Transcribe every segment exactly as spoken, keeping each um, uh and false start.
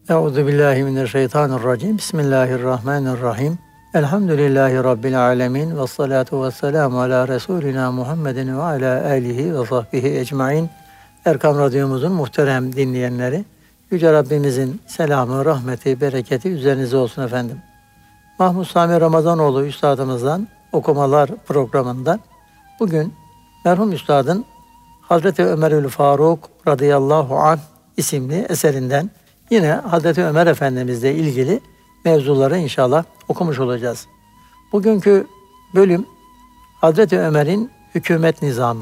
Euzu billahi mineşşeytanirracim. Bismillahirrahmanirrahim. Elhamdülillahi rabbil alamin ve salatu vesselamu ala resulina Muhammedin ve ala alihi ve sahbihi ecmaîn. Erkam Radyomuzun muhterem dinleyenleri, Yüce Rabbimizin selamı, rahmeti, bereketi üzerinize olsun efendim. Mahmud Sami Ramazanoğlu Üstadımızdan okumalar programında bugün merhum Üstadın Hazreti Ömerül Faruk radıyallahu anh isimli eserinden yine Hazreti Ömer Efendimizle ilgili mevzuları inşallah okumuş olacağız. Bugünkü bölüm Hazreti Ömer'in hükümet nizamı.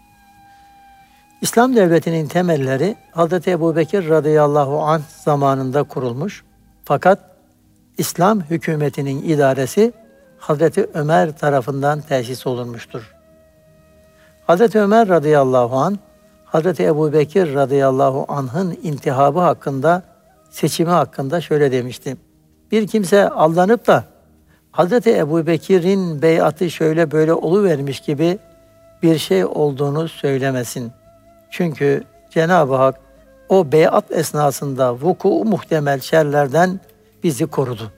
İslam devletinin temelleri Hazreti Ebubekir radıyallahu anh zamanında kurulmuş. Fakat İslam hükümetinin idaresi Hazreti Ömer tarafından tesis olunmuştur. Hazreti Ömer radıyallahu anh, Hazreti Ebubekir radıyallahu anh'ın intihabı hakkında, seçimi hakkında şöyle demişti. Bir kimse aldanıp da Hazreti Ebubekir'in beyatı şöyle böyle oluvermiş gibi bir şey olduğunu söylemesin. Çünkü Cenab-ı Hak o beyat esnasında vuku muhtemel şerlerden bizi korudu.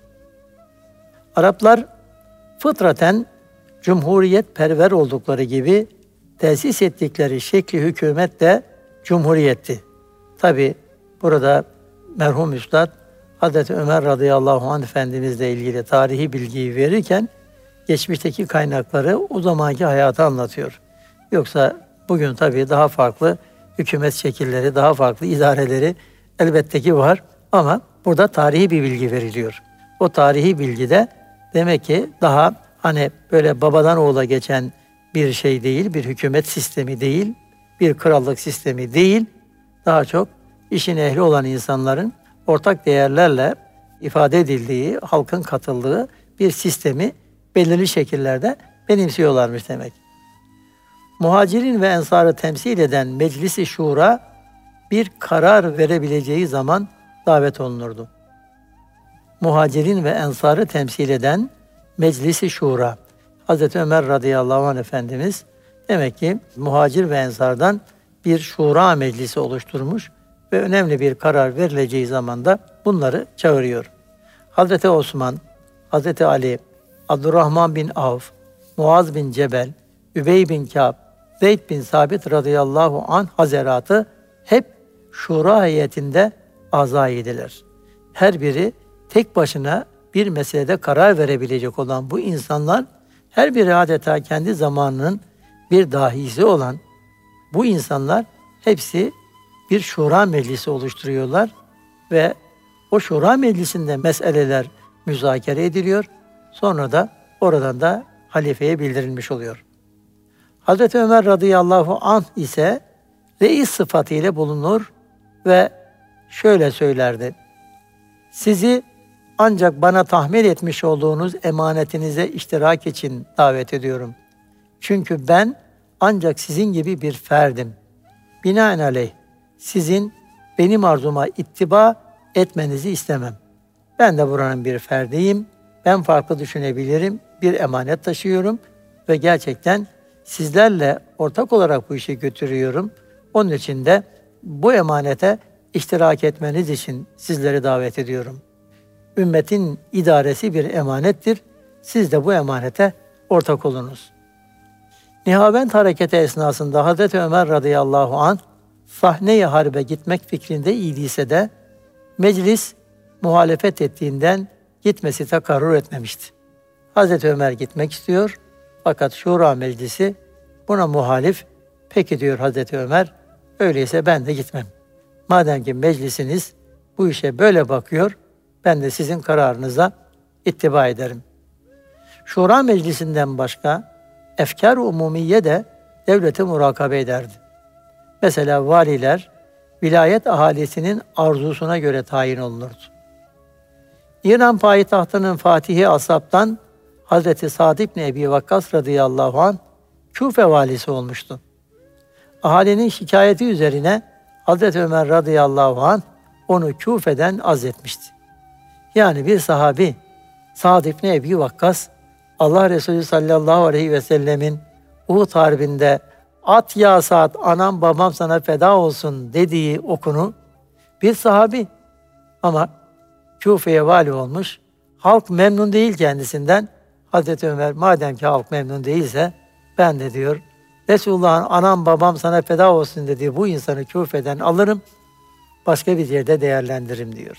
Araplar fıtraten cumhuriyet perver oldukları gibi tesis ettikleri şekli hükümet de cumhuriyetti. Tabi burada merhum Üstad Hazreti Ömer radıyallahu anh Efendimizle ilgili tarihi bilgiyi verirken geçmişteki kaynakları o zamanki hayatı anlatıyor. Yoksa bugün tabii daha farklı hükümet şekilleri, daha farklı idareleri elbette ki var ama burada tarihi bir bilgi veriliyor. O tarihi bilgide demek ki daha hani böyle babadan oğula geçen bir şey değil, bir hükümet sistemi değil, bir krallık sistemi değil, daha çok işin ehli olan insanların ortak değerlerle ifade edildiği, halkın katıldığı bir sistemi belirli şekillerde benimsiyorlarmış demek. Muhacirin ve ensarı temsil eden Meclis-i Şura bir karar verebileceği zaman davet olunurdu. Muhacirin ve ensarı temsil eden Meclis-i Şura. Hazreti Ömer radıyallahu anh Efendimiz demek ki muhacir ve ensardan bir şura meclisi oluşturmuş ve önemli bir karar verileceği zaman da bunları çağırıyor. Hazreti Osman, Hazreti Ali, Abdurrahman bin Avf, Muaz bin Cebel, Übey bin Kâb, Zeyd bin Sabit radıyallahu anh hazaratı hep şura heyetinde azaydiler. Her biri tek başına bir meselede karar verebilecek olan bu insanlar her biri adeta kendi zamanının bir dahisi olan bu insanlar hepsi bir şura meclisi oluşturuyorlar ve o şura meclisinde meseleler müzakere ediliyor. Sonra da oradan da halifeye bildirilmiş oluyor. Hazreti Ömer radıyallahu anh ise reis sıfatıyla bulunur ve şöyle söylerdi. Sizi ancak bana tahmil etmiş olduğunuz emanetinize iştirak için davet ediyorum. Çünkü ben ancak sizin gibi bir ferdim. Binaenaleyh sizin benim arzuma ittiba etmenizi istemem. Ben de buranın bir ferdiyim. Ben farklı düşünebilirim. Bir emanet taşıyorum ve gerçekten sizlerle ortak olarak bu işi götürüyorum. Onun için de bu emanete iştirak etmeniz için sizleri davet ediyorum. Ümmetin idaresi bir emanettir. Siz de bu emanete ortak olunuz. Nihavend hareketi esnasında Hazreti Ömer radıyallahu anh sahne-i harbe gitmek fikrinde idiyse de meclis muhalefet ettiğinden gitmesi tekarrür etmemişti. Hazreti Ömer gitmek istiyor fakat Şura Meclisi buna muhalif. Peki diyor Hazreti Ömer, öyleyse ben de gitmem. Madem ki meclisiniz bu işe böyle bakıyor, ben de sizin kararınıza ittiba ederim. Şura Meclisi'nden başka efkar-ı umumiye de devleti murakabe ederdi. Mesela valiler vilayet ahalisinin arzusuna göre tayin olunurdu. İran payitahtının Fatihi Ashab'tan Hazreti Sa'd ibn Ebi Vakkas radıyallahu anh Küfe valisi olmuştu. Ahalinin şikayeti üzerine Hazreti Ömer radıyallahu anh onu Küfe'den azletmişti. Yani bir sahabi Sa'd ibn Ebi Vakkas Allah Resulü sallallahu aleyhi ve sellemin Uhud Harbi'nde at ya Sa'd anam babam sana feda olsun dediği okunu bir sahabi Ama Küfe'ye vali olmuş. Halk memnun değil kendisinden. Hazreti Ömer madem ki halk memnun değilse ben de diyor Resulullah'ın anam babam sana feda olsun dediği bu insanı Küfe'den alırım, başka bir yerde değerlendiririm diyor.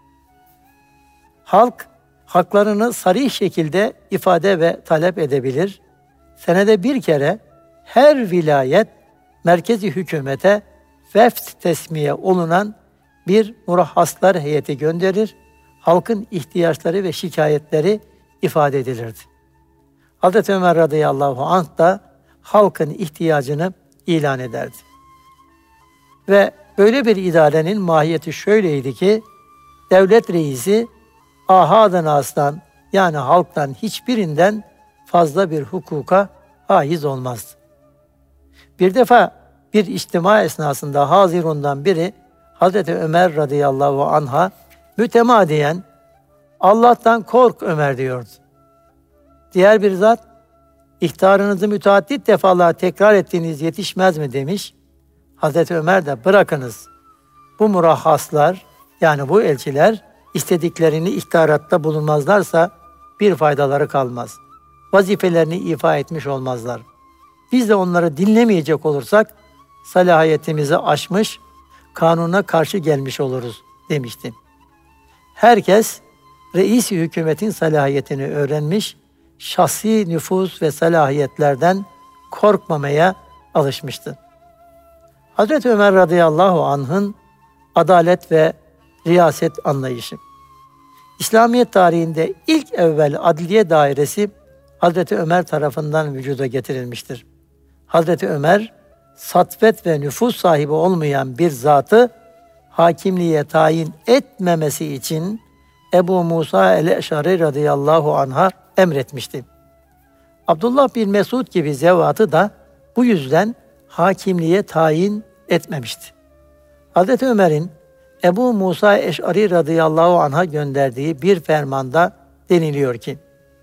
Halk haklarını sarih şekilde ifade ve talep edebilir. Senede bir kere her vilayet merkezi hükümete veft tesmiye olunan bir murahhaslar heyeti gönderir. Halkın ihtiyaçları ve şikayetleri ifade edilirdi. Hazreti Ömer radıyallahu anh da halkın ihtiyacını ilan ederdi. Ve böyle bir idarenin mahiyeti şöyleydi ki, devlet reisi ahad-ı nas'tan yani halktan hiçbirinden fazla bir hukuka haiz olmazdı. Bir defa bir içtima esnasında hazirundan biri Hazreti Ömer radıyallahu anh'a mütemadiyen Allah'tan kork Ömer diyordu. Diğer bir zat, ihtarınızı müteaddit defalar tekrar ettiğiniz yetişmez mi demiş. Hazreti Ömer de bırakınız. Bu murahhaslar yani bu elçiler istediklerini ihtaratta bulunmazlarsa bir faydaları kalmaz. Vazifelerini ifa etmiş olmazlar. Biz de onları dinlemeyecek olursak salahiyetimizi aşmış, kanuna karşı gelmiş oluruz demişti. Herkes reis-i hükümetin salahiyetini öğrenmiş, şahsi nüfuz ve salahiyetlerden korkmamaya alışmıştı. Hazreti Ömer radıyallahu anh'ın adalet ve riyaset anlayışı. İslamiyet tarihinde ilk evvel adliye dairesi Hazreti Ömer tarafından vücuda getirilmiştir. Hazreti Ömer, satvet ve nüfuz sahibi olmayan bir zatı hakimliğe tayin etmemesi için Ebu Musa el-Eş'ari radıyallahu anh'a emretmişti. Abdullah bin Mesud gibi zevatı da bu yüzden hakimliğe tayin etmemişti. Hazreti Ömer'in Ebu Musa Eş'ari radıyallahu anh'a gönderdiği bir fermanda deniliyor ki,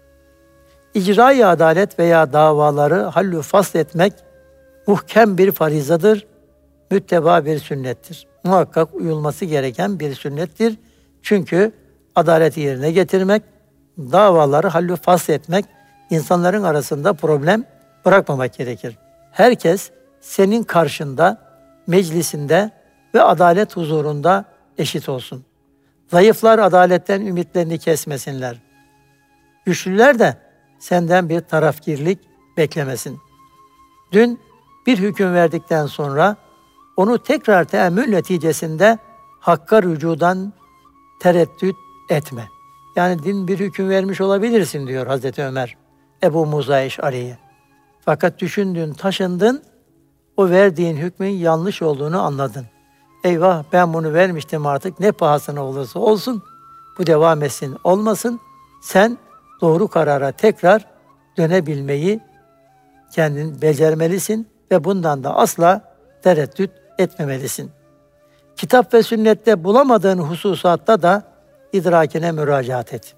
İcra-i adalet veya davaları hallü fasl etmek muhkem bir farizadır, mütteba bir sünnettir. Muhakkak uyulması gereken bir sünnettir. Çünkü adaleti yerine getirmek, davaları hallü fasl etmek, insanların arasında problem bırakmamak gerekir. Herkes senin karşında, meclisinde ve adalet huzurunda eşit olsun. Zayıflar adaletten ümitlerini kesmesinler. Güçlüler de senden bir tarafgirlik beklemesin. Dün bir hüküm verdikten sonra onu tekrar teemmül neticesinde hakka rücudan tereddüt etme. Yani din bir hüküm vermiş olabilirsin diyor Hazreti Ömer Ebu Musa Eş'ari'ye. Fakat düşündün, taşındın, o verdiğin hükmün yanlış olduğunu anladın. Eyvah ben bunu vermiştim artık ne pahasına olursa olsun bu devam etsin olmasın. Sen doğru karara tekrar dönebilmeyi kendin becermelisin ve bundan da asla tereddüt etmemelisin. Kitap ve sünnette bulamadığın hususatta da idrakine müracaat et.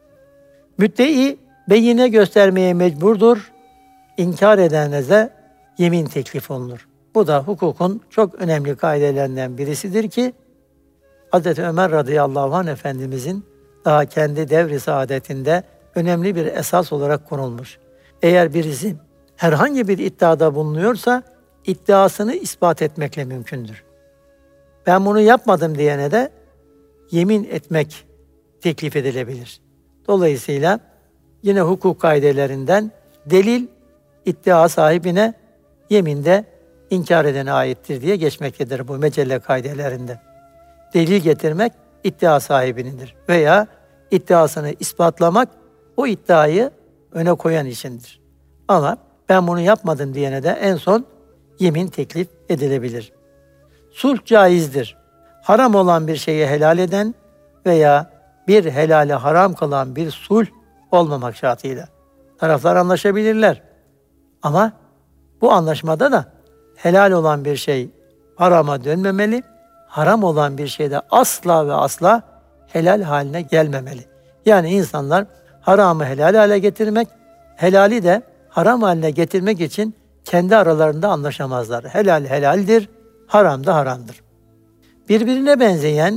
Müddei beyine göstermeye mecburdur, inkar edenlere yemin teklif olunur. Bu da hukukun çok önemli kaidelerinden birisidir ki Hazreti Ömer radıyallahu anh Efendimizin daha kendi devri saadetinde önemli bir esas olarak konulmuş. Eğer birisi herhangi bir iddiada bulunuyorsa iddiasını ispat etmekle mümkündür. Ben bunu yapmadım diyene de yemin etmek teklif edilebilir. Dolayısıyla yine hukuk kaidelerinden delil iddia sahibine, yeminde inkar edene aittir diye geçmektedir bu mecelle kaidelerinde. Delil getirmek iddia sahibinindir veya iddiasını ispatlamak o iddiayı öne koyan içindir. Ama ben bunu yapmadım diyene de en son yemin teklif edilebilir. Sulh caizdir. Haram olan bir şeyi helal eden veya bir helali haram kılan bir sulh olmamak şartıyla. Taraflar anlaşabilirler. Ama bu anlaşmada da helal olan bir şey harama dönmemeli, haram olan bir şey de asla ve asla helal haline gelmemeli. Yani insanlar haramı helal hale getirmek, helali de haram haline getirmek için kendi aralarında anlaşamazlar. Helal helaldir, haram da haramdır. Birbirine benzeyen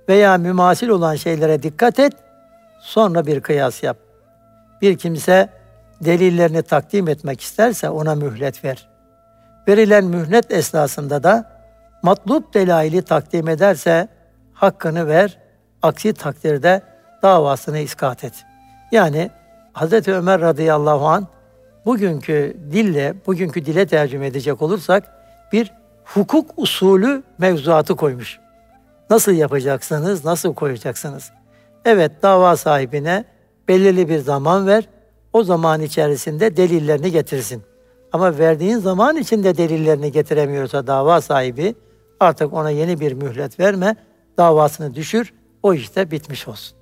veya mümasil olan şeylere dikkat et, sonra bir kıyas yap. Bir kimse delillerini takdim etmek isterse ona mühlet ver. Verilen mühlet esnasında da matlup delaili takdim ederse hakkını ver, aksi takdirde davasını iskat et. Yani Hazreti Ömer radıyallahu anh bugünkü dille, bugünkü dile tercüme edecek olursak bir hukuk usulü mevzuatı koymuş. Nasıl yapacaksınız, nasıl koyacaksınız? Evet, dava sahibine belirli bir zaman ver, o zaman içerisinde delillerini getirsin. Ama verdiğin zaman içinde delillerini getiremiyorsa dava sahibi, artık ona yeni bir mühlet verme, davasını düşür, o işte bitmiş olsun.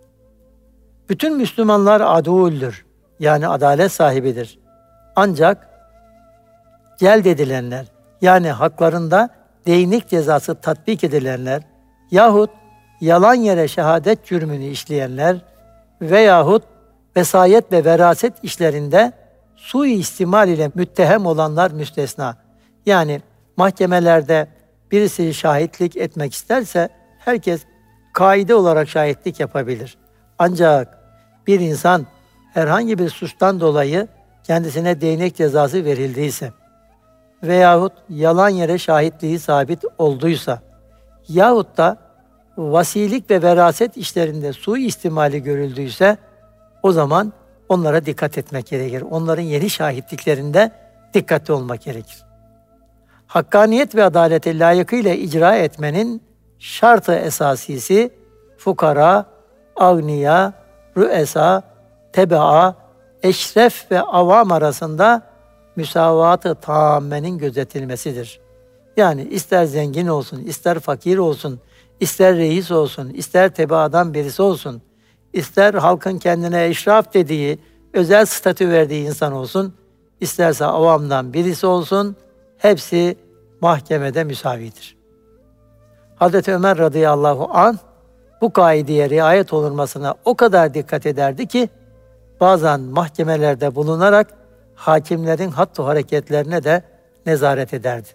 Bütün Müslümanlar aduldür, yani adalet sahibidir. Ancak celd edilenler, yani haklarında değnek cezası tatbik edilenler yahut yalan yere şehadet cürmünü işleyenler veyahut vesayet ve veraset işlerinde suistimal ile müttehem olanlar müstesna. Yani mahkemelerde birisi şahitlik etmek isterse herkes kaide olarak şahitlik yapabilir. Ancak bir insan herhangi bir suçtan dolayı kendisine değnek cezası verildiyse veyahut yalan yere şahitliği sabit olduysa yahut da vasilik ve veraset işlerinde suistimali görüldüyse o zaman onlara dikkat etmek gerekir. Onların yeni şahitliklerinde dikkatli olmak gerekir. Hakkaniyet ve adaleti layıkıyla icra etmenin şartı esasisi fukara, agniya, rüesa, tebaa, eşref ve avam arasında müsavat-ı taammenin gözetilmesidir. Yani ister zengin olsun, ister fakir olsun, ister reis olsun, ister tebaadan birisi olsun, ister halkın kendine eşraf dediği, özel statü verdiği insan olsun, isterse avamdan birisi olsun, hepsi mahkemede müsavidir. Hazreti Ömer radıyallahu anh bu kaideye riayet olunmasına o kadar dikkat ederdi ki, bazen mahkemelerde bulunarak hakimlerin hattu hareketlerine de nezaret ederdi.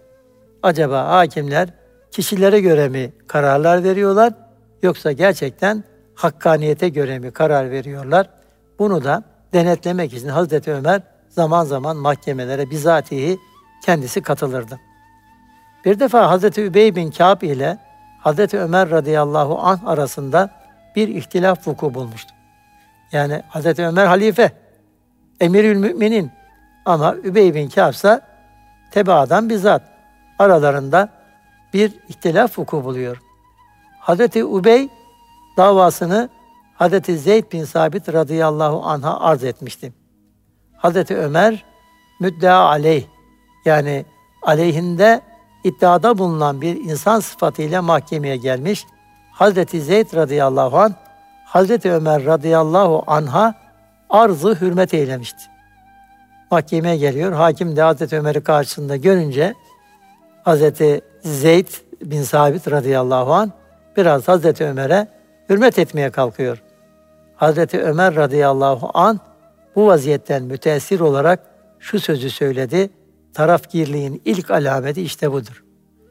Acaba hakimler kişilere göre mi kararlar veriyorlar, yoksa gerçekten hakkaniyete göre mi karar veriyorlar? Bunu da denetlemek için Hazreti Ömer zaman zaman mahkemelere bizatihi kendisi katılırdı. Bir defa Hazreti Übey bin Kâb ile Hazreti Ömer radıyallahu anh arasında bir ihtilaf vuku bulmuştu. Yani Hazreti Ömer halife, emirül müminin, ama Übey bin Kâb ise tebaadan bizzat. Aralarında bir ihtilaf vuku buluyor. Hazreti Übey davasını Hazreti Zeyd bin Sabit radıyallahu anh'a arz etmişti. Hazreti Ömer müddea aleyh, yani aleyhinde iddiada bulunan bir insan sıfatıyla mahkemeye gelmiş. Hazreti Zeyd radıyallahu anh Hazreti Ömer radıyallahu anh'a arz-ı hürmet eylemişti. Mahkemeye geliyor. Hakim de Hazreti Ömer'i karşısında görünce Hazreti Zeyd bin Sabit radıyallahu anh biraz Hazreti Ömer'e hürmet etmeye kalkıyor. Hazreti Ömer radıyallahu anh bu vaziyetten müteessir olarak şu sözü söyledi: tarafgirliğin ilk alameti işte budur.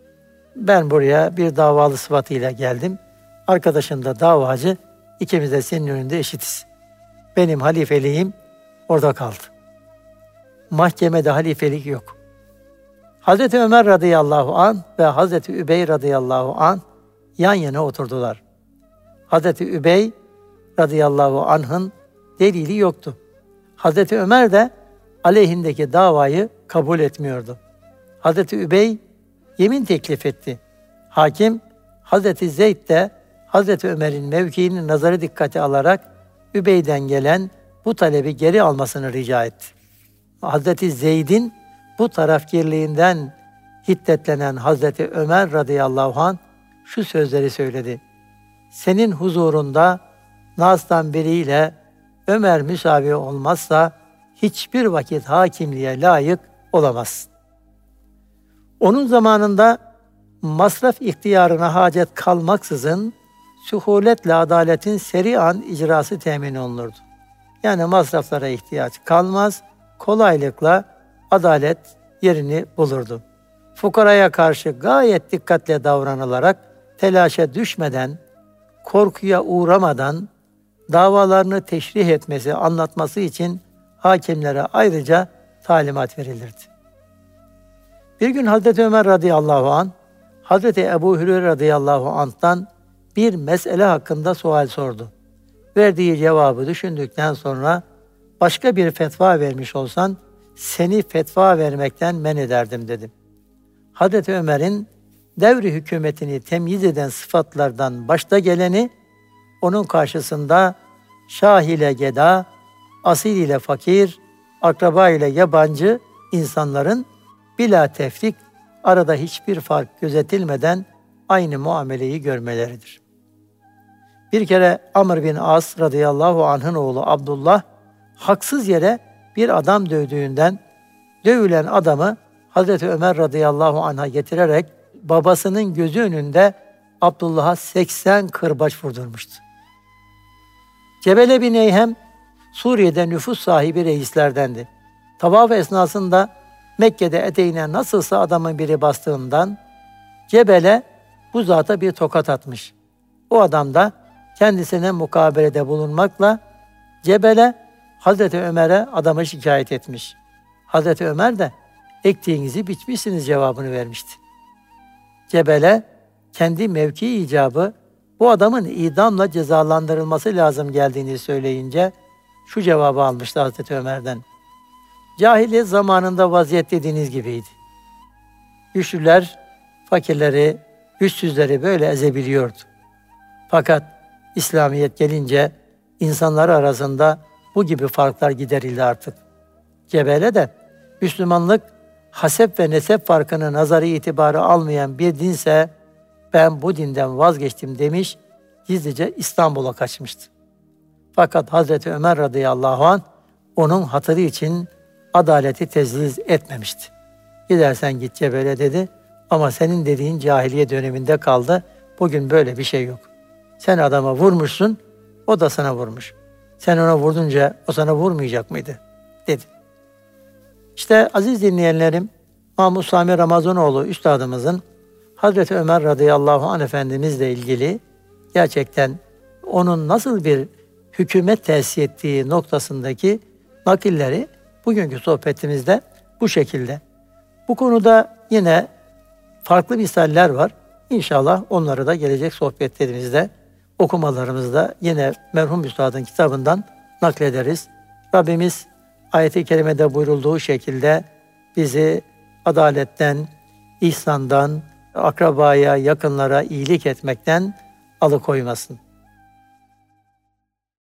Ben buraya bir davalı sıfatıyla geldim. Arkadaşım da davacı. İkimiz de senin önünde eşitiz. Benim halifeliğim orada kaldı. Mahkemede halifelik yok. Hazreti Ömer radıyallahu anh ve Hazreti Übey radıyallahu anh yan yana oturdular. Hazreti Übey radıyallahu anh'ın delili yoktu. Hazreti Ömer de aleyhindeki davayı kabul etmiyordu. Hazreti Übey yemin teklif etti. Hakim Hazreti Zeyd de Hazreti Ömer'in mevkiini nazarı dikkate alarak Übey'den gelen bu talebi geri almasını rica etti. Hazreti Zeyd'in bu tarafgirliğinden hiddetlenen Hazreti Ömer radıyallahu anh şu sözleri söyledi: senin huzurunda Nas'tan biriyle Ömer müsavi olmazsa hiçbir vakit hakimliğe layık olamazsın. Onun zamanında masraf ihtiyarına hacet kalmaksızın sühuletle adaletin seri'an icrası temin olunurdu. Yani masraflara ihtiyaç kalmaz, kolaylıkla adalet yerini bulurdu. Fukaraya karşı gayet dikkatle davranılarak telaşa düşmeden korkuya uğramadan davalarını teşrih etmesi, anlatması için hakimlere ayrıca talimat verilirdi. Bir gün Hazreti Ömer radıyallahu anh, Hazreti Ebu Hüreyre radıyallahu anh'tan bir mesele hakkında sual sordu. Verdiği cevabı düşündükten sonra başka bir fetva vermiş olsan seni fetva vermekten men ederdim dedim. Hazreti Ömer'in devri hükümetini temyiz eden sıfatlardan başta geleni, onun karşısında şah ile geda, asil ile fakir, akraba ile yabancı insanların bila tefrik, arada hiçbir fark gözetilmeden aynı muameleyi görmeleridir. Bir kere Amr bin As radıyallahu anh'ın oğlu Abdullah, haksız yere bir adam dövdüğünden dövülen adamı Hazreti Ömer radıyallahu anh'a getirerek babasının gözü önünde Abdullah'a seksen kırbaç vurdurmuştu. Cebele bin Eyhem, Suriye'de nüfus sahibi reislerdendi. Tavaf esnasında Mekke'de eteğine nasılsa adamın biri bastığından Cebele bu zata bir tokat atmış. O adam da kendisine mukabelede bulunmakla Cebele Hazreti Ömer'e adamı şikayet etmiş. Hazreti Ömer de ektiğinizi biçmişsiniz cevabını vermişti. Cebele kendi mevki icabı bu adamın idamla cezalandırılması lazım geldiğini söyleyince şu cevabı almıştı Hazreti Ömer'den. Cahiliyet zamanında vaziyet dediğiniz gibiydi. Güçlüler fakirleri, güçsüzleri böyle ezebiliyordu. Fakat İslamiyet gelince insanlar arasında bu gibi farklar giderildi artık. Cebele de Müslümanlık hasep ve nesep farkını nazarı itibarı almayan bir dinse ben bu dinden vazgeçtim demiş, gizlice İstanbul'a kaçmıştı. Fakat Hazreti Ömer radıyallahu anh onun hatırı için adaleti tezliz etmemişti. Gidersen git Cebele dedi ama senin dediğin cahiliye döneminde kaldı. Bugün böyle bir şey yok. Sen adama vurmuşsun, o da sana vurmuş. Sen ona vurdunca o sana vurmayacak mıydı? Dedi. İşte aziz dinleyenlerim, Mahmud Sami Ramazanoğlu üstadımızın Hazreti Ömer radıyallahu anh Efendimizle ilgili gerçekten onun nasıl bir hükümet tesis ettiği noktasındaki nakilleri bugünkü sohbetimizde bu şekilde. Bu konuda yine farklı misaller var. İnşallah onları da gelecek sohbetlerimizde, okumalarımızda yine merhum üstadın kitabından naklederiz. Rabbimiz ayet-i kerimede buyurulduğu şekilde bizi adaletten, ihsandan, akrabaya, yakınlara iyilik etmekten alıkoymasın.